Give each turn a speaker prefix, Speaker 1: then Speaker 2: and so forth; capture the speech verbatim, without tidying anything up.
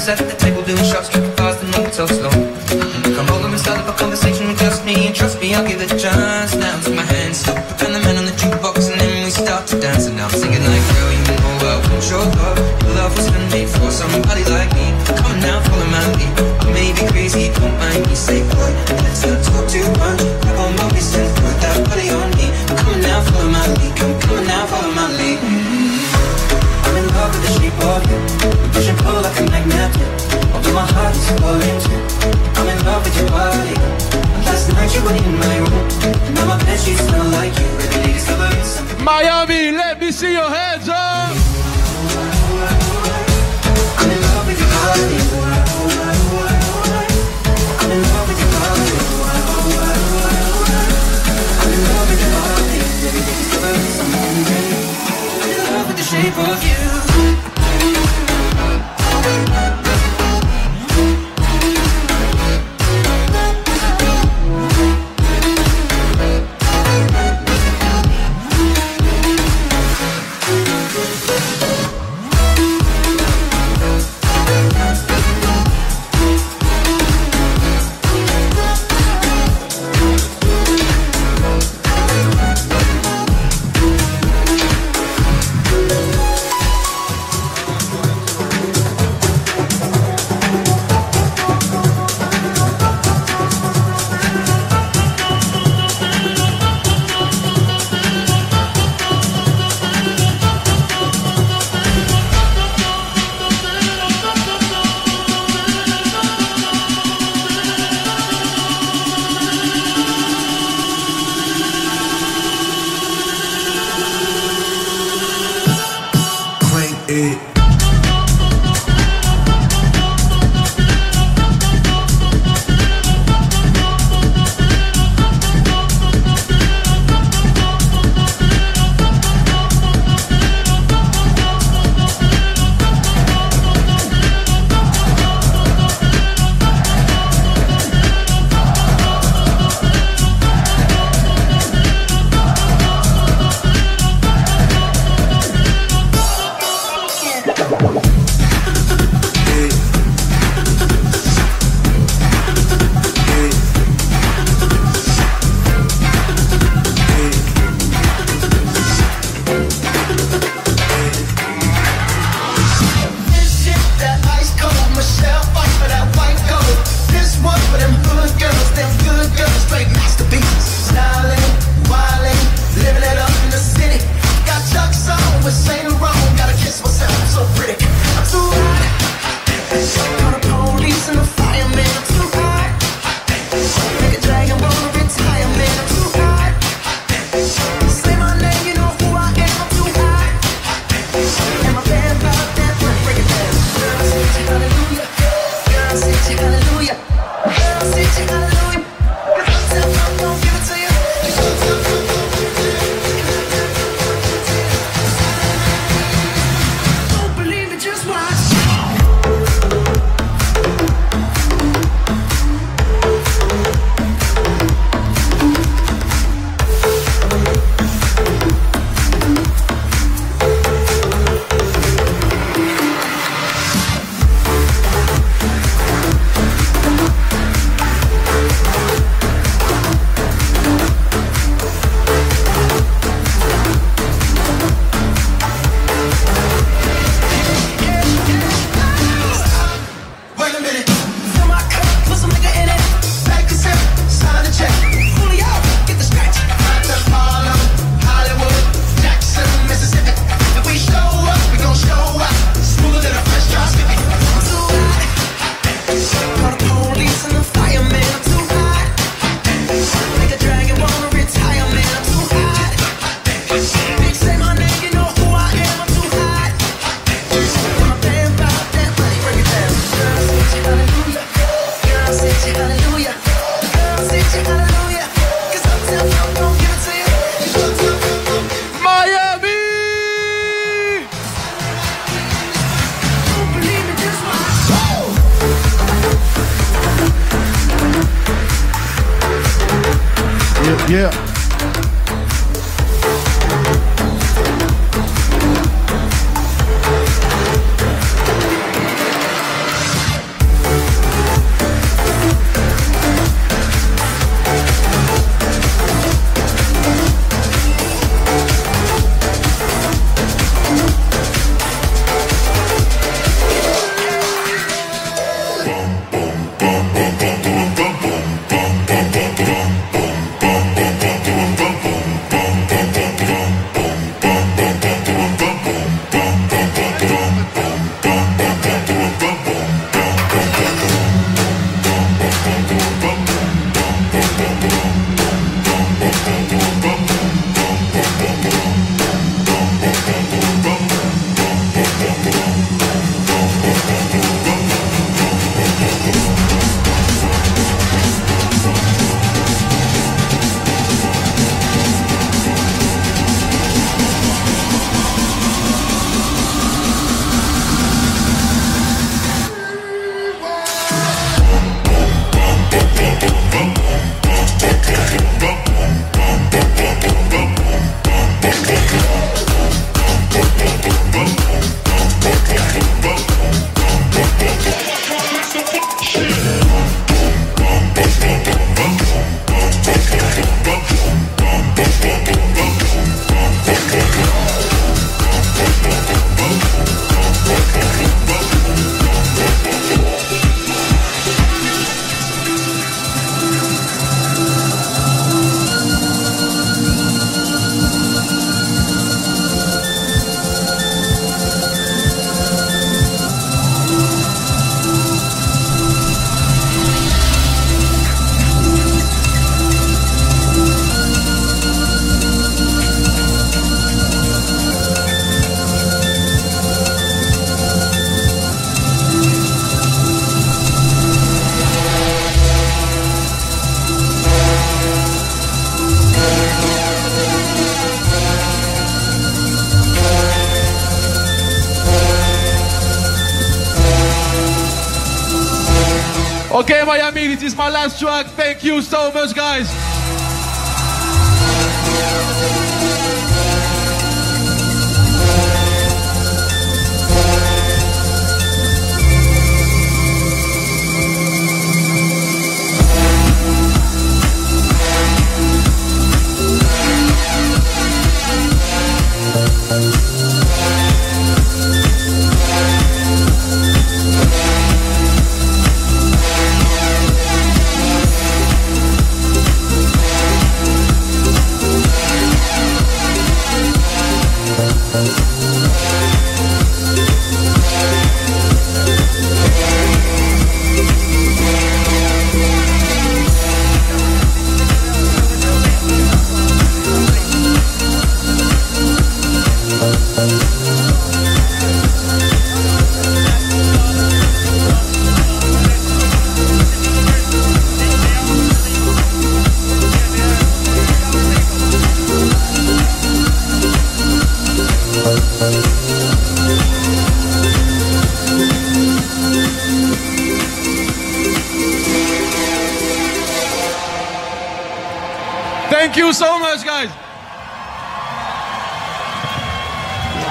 Speaker 1: at the table doing shots, tripping fast and moving so slow. Come over and start up a conversation with just me, and trust me, I'll give it a chance. Now take my hand, stop, and the man on the jukebox, and then we start to dance. And now I'm singing like, girl, you know I want your love. Your love was handmade for somebody like me. Come on now, follow my lead. I may be crazy, don't mind me. Say, boy, let's not talk too much. Grab on my waist and put that body on me. Come on now, follow my lead. Come, come on now, follow my lead. Mm-hmm. I'm in love with the shape of you. We push and pull like a magnet. Although my heart is falling too. I'm in love with your body. Last night you were in my room. Now my bed sheets smell like you. Every day discovering something.
Speaker 2: Miami, let me see your hands up.
Speaker 1: I'm in love with your body. I'm in love with your body. I'm in love with your body. Every day discovering something new. I'm in love with the shape of you.
Speaker 2: Yeah. Okay, Miami, this is my last track. Thank you so much, guys. Thank you so much, guys.